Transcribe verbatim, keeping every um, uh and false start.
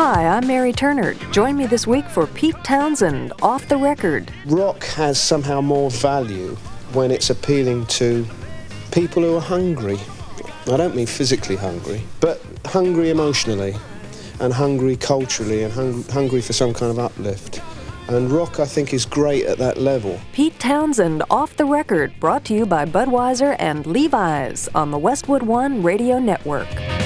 Hi, I'm Mary Turner. Join me this week for Pete Townsend, Off the Record. Rock has somehow more value when it's appealing to people who are hungry. I don't mean physically hungry, but hungry emotionally and hungry culturally and hung- hungry for some kind of uplift. And rock, I think, is great at that level. Pete Townsend, Off the Record, brought to you by Budweiser and Levi's on the Westwood One Radio Network.